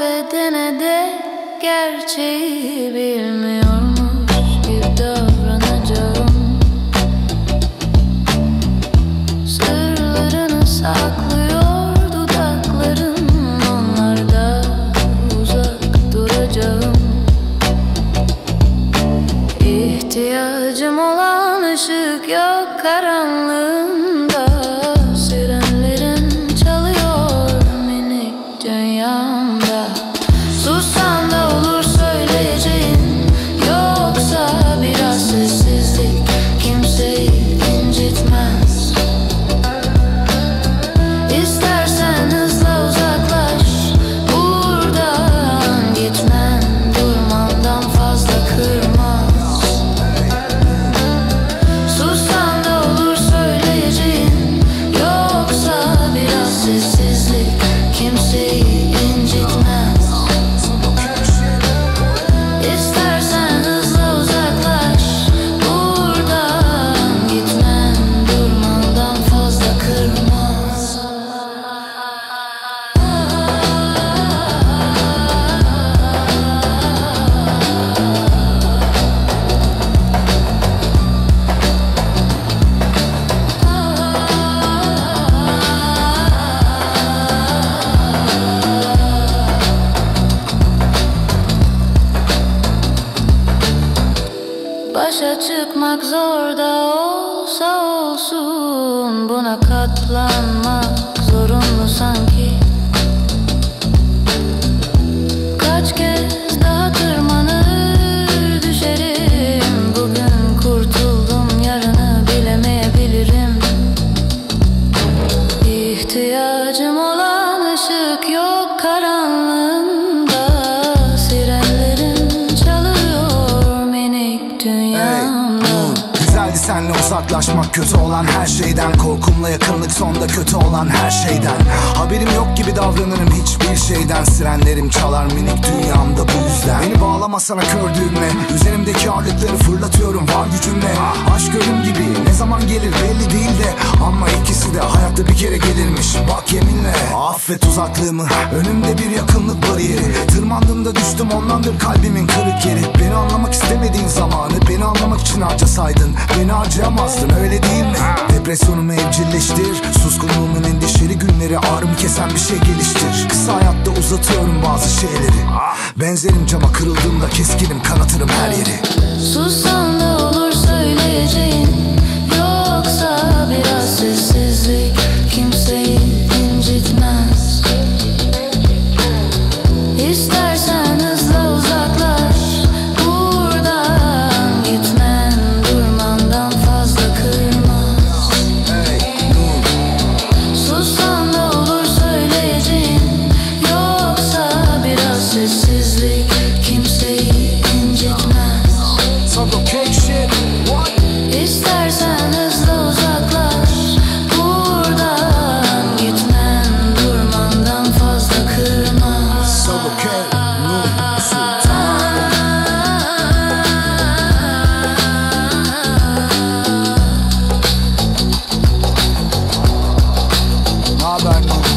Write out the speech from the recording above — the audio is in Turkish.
affedene de gerçeği bilmiyormuş gibi davranacağım. Sırlarını saklıyor dudakların, onlarda uzak duracağım. İhtiyacım olan ışık yok karanlığında, sirenlerin çalıyor minik dünyamda. Sussan da olur söyleyeceğin, yoksa biraz sessizlik kimseyi incitmez. İstersen hızla uzaklaş buradan, gitmen durmandan fazla kırmaz. Sussan da olur söyleyeceğin, yoksa biraz sessizlik kimseyi incitmez. İstersen hızla uzaklaş buradan, gitmen durmandan fazla kırmaz. Başa çıkmak zor da olsa olsun, buna katlanmak zorunlu sanki. Kaç kez daha tırmanır düşerim, bugün kurtuldum yarını bilemeyebilirim. İhtiyacım olan ışık yok karanlığında, sirenlerin çalıyor minik dünyamda. Güzeldi senle uzaklaşmak, kötü olan her şeyden. Korkumla yakınlık sonda kötü olan her şeyden. Haberim yok gibi davranırım hiçbir şeyden. Sirenlerim çalar minik dünyamda bu yüzden. Beni bağlama sana kör düğme, üzerimdeki ağırlıkları fırlatıyorum var gücümle. Aşk ölüm gibi ne zaman gelir belli değil de, ama ikisi de hayatta bir kere gelirmiş bak yeminle. Affet uzaklığımı, önümde bir yakınlık bariyeri. Tırmandığımda düştüm, ondandır kalbimin kırık yeri. Beni anlamak istemediğin zamanı beni anlamak için harcasaydın, beni harcayamazdın öyle değil mi? Depresyonumu evcilleştir, suskunluğumun endişeli günleri, ağrımı kesen bir şey geliştir. Kısa hayatta uzatıyorum bazı şeyleri. Benzerim cama, kırıldığımda keskinim, kanatırım her yeri. Sussan da olur söyleyeceğin, yoksa biraz sessizlik kimseyi incitmez. İstersen hızla uzaklaş buradan, gitmen durmandan fazla kırmaz. Sussan da olur söyleyeceğin, yoksa biraz sessizlik kimseyi incitmez. İstersen hızla uzaklaş buradan, gitmen durmandan fazla kırmaz. Haber